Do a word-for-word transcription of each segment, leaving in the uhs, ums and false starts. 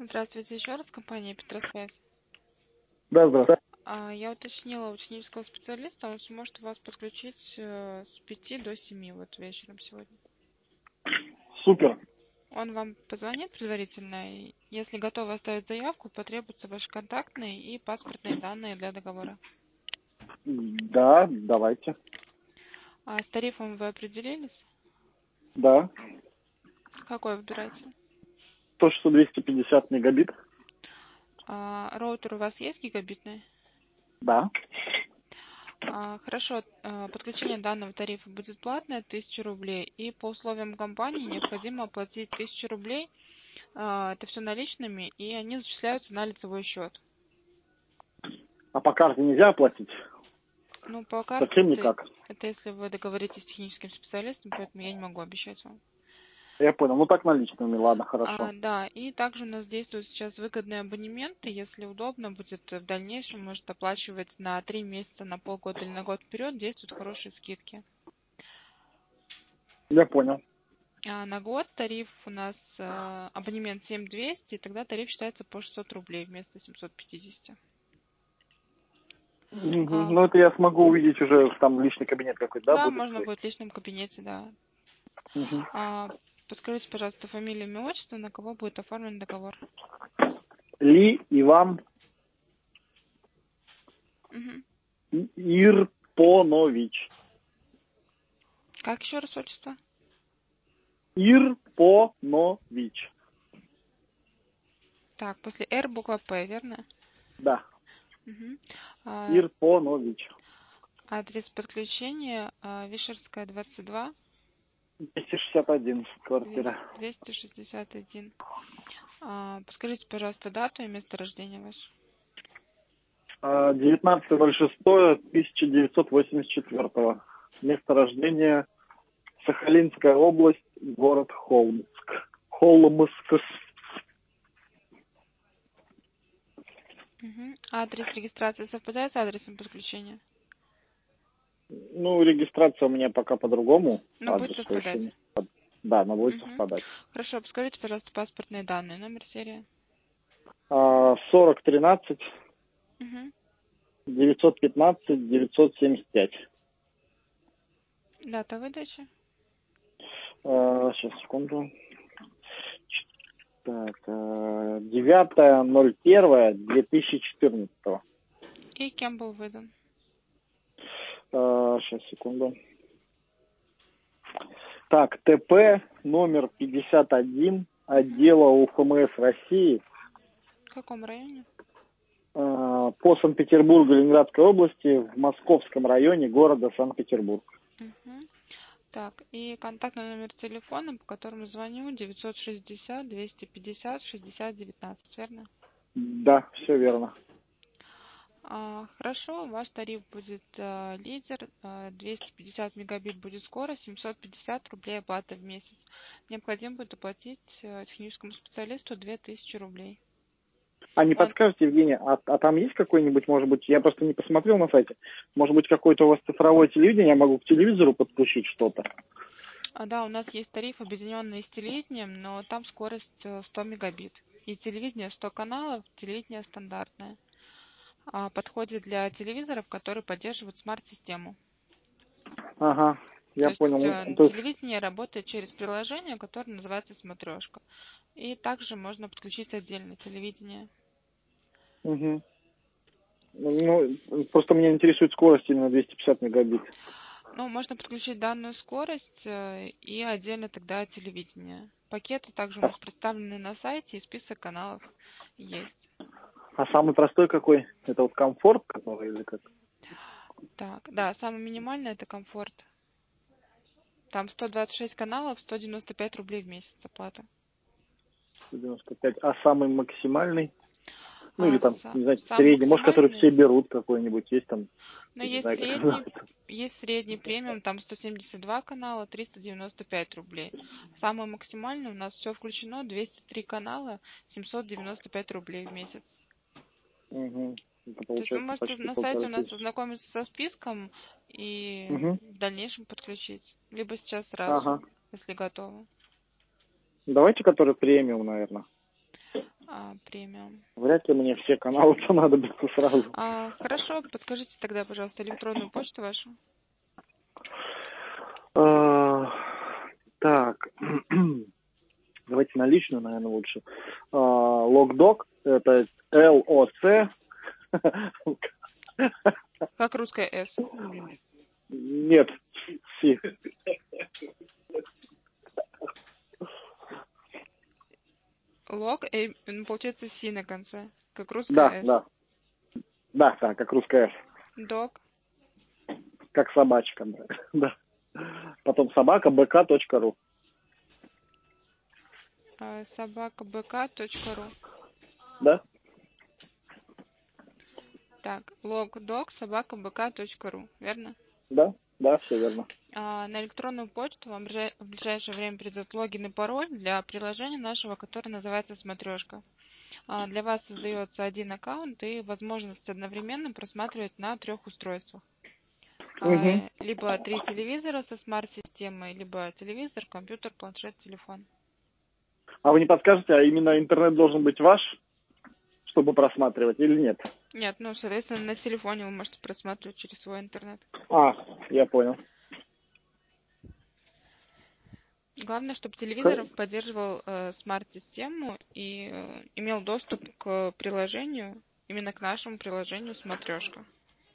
Здравствуйте еще раз, компания Петросвязь. Да, здравствуйте. А, Я уточнила у технического специалиста, он сможет вас подключить э, с пяти до семи вот вечером сегодня. Супер. Он вам позвонит предварительно, и если готовы оставить заявку, потребуются ваши контактные и паспортные данные для договора. Да, давайте. А с тарифом вы определились? Да. Какой выбираете? То, что двести пятьдесят мегабит. А, роутер у вас есть гигабитный? Да. А, Хорошо, а, подключение данного тарифа будет платное, тысяча рублей, и по условиям компании необходимо оплатить тысячу рублей. А, Это все наличными, и они зачисляются на лицевой счет. А по карте нельзя оплатить? Ну, по карте Совсем это, никак. это если вы договоритесь с техническим специалистом, поэтому я не могу обещать вам. Я понял. Ну так наличными, ладно, А, хорошо. да, и также у нас действуют сейчас выгодные абонементы. Если удобно будет в дальнейшем, может оплачивать на три месяца, на полгода или на год вперед, действуют хорошие скидки. Я понял. А на год тариф у нас э, абонемент семь тысяч двести, и тогда тариф считается по шестьсот рублей вместо семьсот пятьдесят. Мгм. А, Ну это я смогу увидеть уже, там личный кабинет какой-то, да, да, будет можно свой? будет в личном кабинете, да. Мгм. А, подскажите, пожалуйста, фамилию, имя, отчество, на кого будет оформлен договор? Ли Иван Мгм. И- Ирпонович. Как еще раз отчество? Ирпонович. Так, после Р буква П, верно? Да. Мгм. А, Ирпонович. адрес подключения а, Вишерская, двадцать два, двести шестьдесят один двести, квартира. двести шестьдесят один. А, подскажите, пожалуйста, дату и место рождения ваше. девятнадцатое ноль шестое тысяча девятьсот восемьдесят четвёртого. Место рождения Сахалинская область, город Холмск. Холмск. Мгм. Адрес регистрации совпадает с адресом подключения? Ну, регистрация у меня пока по-другому. Ну, будет Адрес еще совпадать. не совпад- Да, но будет Мгм. совпадать. Хорошо, подскажите, пожалуйста, паспортные данные, номер, серия. А, сорок тринадцать Мгм. девятьсот пятнадцать девятьсот семьдесят пять. Дата выдачи. А, сейчас, секунду. Так, а, девятое ноль первое две тысячи четырнадцатого. И кем был выдан? А, сейчас, секунду. Так, ТП номер пятьдесят один Мгм. отдела УФМС России В каком районе? э, по Санкт-Петербургу Ленинградской области в Московском районе города Санкт-Петербург. Мгм. Так, и контактный номер телефона, по которому звоню, девятьсот шестьдесят двести пятьдесят шестьдесят девятнадцать, верно? Да, все верно. А, хорошо, ваш тариф будет а, лидер, а, двести пятьдесят мегабит будет скорость, семьсот пятьдесят рублей оплата в месяц. Необходимо будет оплатить а, техническому специалисту две тысячи рублей. А не Он, подскажете, Евгения, а, а там есть какой-нибудь, может быть, я просто не посмотрел на сайте, может быть, какое-то у вас цифровое телевидение, я могу к телевизору подключить что-то? а, да, у нас есть тариф, объединенный с телевидением, но там скорость э, сто мегабит. И телевидение сто каналов, телевидение стандартное. А, подходит для телевизоров, которые поддерживают смарт-систему. Ага, То я есть понял. э, То есть, телевидение работает через приложение, которое называется «Смотрешка». И также можно подключить отдельно телевидение. угу. Ну, просто меня интересует скорость именно двести пятьдесят мегабит. Ну, можно подключить данную скорость э, и отдельно тогда телевидение. Пакеты также у А, нас представлены на сайте, и список каналов есть. а самый простой какой? Это вот комфорт, который или как? Так, да, самый минимальный это комфорт. Там сто двадцать шесть каналов, сто девяносто пять рублей в месяц оплата. сто девяносто пять. А самый максимальный? Ну или А там, са- не знаю, сам средний, может, который все максимальный, берут какой-нибудь, есть там, но я не есть знаю, как средний, называется. есть средний премиум, там сто семьдесят два канала, триста девяносто пять рублей. Самый максимальный у нас все включено, двести три канала, семьсот девяносто пять рублей в месяц. Угу. Это То есть вы получается можете почти на сайте полторы у нас тысячи. ознакомиться со списком и Угу. в дальнейшем подключить. Либо сейчас сразу, Ага. если готовы. Давайте, который премиум, наверное. а, премиум. Вряд ли мне все каналы понадобятся сразу. А, хорошо, подскажите тогда, пожалуйста, электронную почту вашу. А, так, давайте на личную, наверное, лучше. А, логдог, это эл о си. Как русская S. Нет, си. Лог, э, ну, получается си на конце. Как русская Да, S. да. Да, да, как русская «С». Дог. Как собачка, да. Да. Потом собака бк.ру. а, собака бэ ка точка ру. Да? Так, logdog собака бэ ка точка ру, верно? Да, да, все верно. А, на электронную почту вам в ближайшее время придет логин и пароль для приложения нашего, которое называется «Смотрешка». А, для вас создается один аккаунт и возможность одновременно просматривать на трех устройствах. Угу. А, либо три телевизора со смарт-системой, либо телевизор, компьютер, планшет, телефон. А вы не подскажете, а именно интернет должен быть ваш, чтобы просматривать, или нет? Нет, ну, соответственно, на телефоне вы можете просматривать через свой интернет. А, я понял. Главное, чтобы телевизор Х- поддерживал э, смарт-систему и э, имел доступ к приложению, именно к нашему приложению «Смотрешка».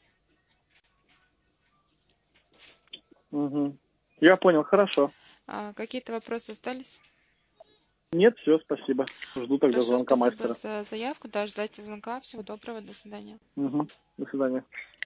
Угу. Я понял, хорошо. А, какие-то вопросы остались? Нет, все, спасибо. Жду тогда Хорошо, звонка спасибо мастера. за заявку. Да, ждайте звонка. Всего доброго, до свидания. Угу. До свидания.